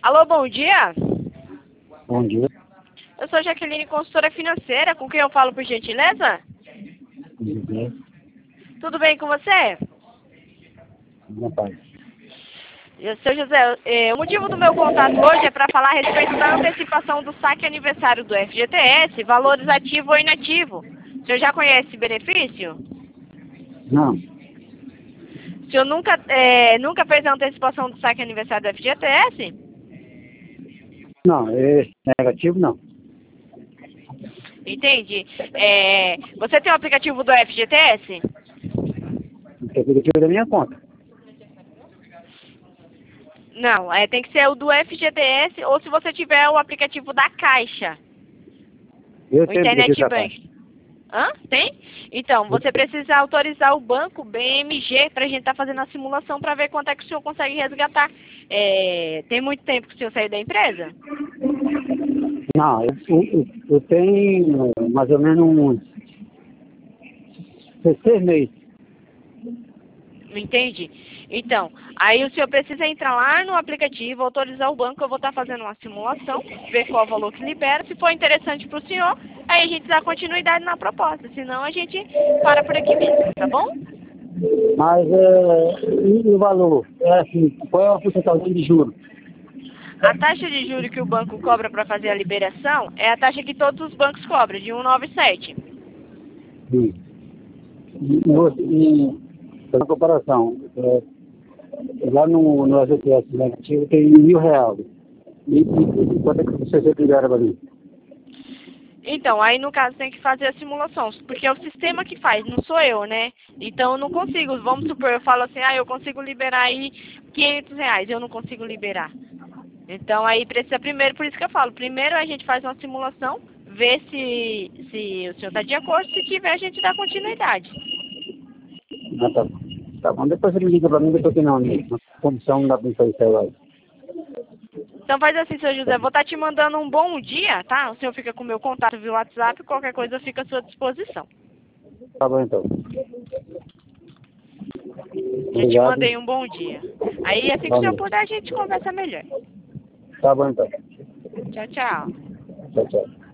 Alô, bom dia. Bom dia. Eu sou Jaqueline, consultora financeira. Com quem eu falo, por gentileza? Bom dia. Tudo bem com você? Boa tarde. Seu José, o motivo do meu contato hoje é para falar a respeito da antecipação do saque aniversário do FGTS, valores ativo ou inativo. O senhor já conhece esse benefício? Não, O senhor nunca fez a antecipação do saque aniversário do FGTS? não, é negativo não. Entendi. Você tem o aplicativo do FGTS? Tem que tirar da minha conta. Não, tem que ser o do FGTS ou se você tiver o aplicativo da Caixa, Eu o tenho Internet que Bank. Hã? Tem? Então, você precisa autorizar o banco BMG para a gente estar fazendo a simulação para ver quanto é que o senhor consegue resgatar. Tem muito tempo que o senhor saiu da empresa? Não, eu tenho mais ou menos uns 6 meses. Não entendi. Então, aí o senhor precisa entrar lá no aplicativo, autorizar o banco, eu vou estar fazendo uma simulação, ver qual é o valor que libera. Se for interessante para o senhor, aí a gente dá continuidade na proposta. Senão a gente para por aqui mesmo, tá bom? Mas e o valor? É assim, qual é a porcentagem de juros? A taxa de juros que o banco cobra para fazer a liberação é a taxa que todos os bancos cobram, de 1,97. Sim. Na comparação, lá no FGTS negativo tem R$ 1.000. E quanto é que você libera para mim? Então, aí no caso tem que fazer a simulação, porque é o sistema que faz, não sou eu, né? Então eu não consigo, vamos supor, eu falo assim, eu consigo liberar aí R$ 500, eu não consigo liberar. Então aí precisa primeiro, por isso que eu falo, primeiro a gente faz uma simulação, vê se o senhor está de acordo, se tiver a gente dá continuidade. Ah, tá bom. Tá bom, depois você me liga para mim, depois que não, na condição não dá para fazer isso agora. Então faz assim, seu José, vou estar te mandando um bom dia, tá? O senhor fica com o meu contato via WhatsApp, qualquer coisa fica à sua disposição. Tá bom, então. Eu te Obrigado. mandei um bom dia. Aí assim que o senhor Valeu. puder, a gente conversa melhor. Tá bom, então. Tchau, tchau. Tchau, tchau.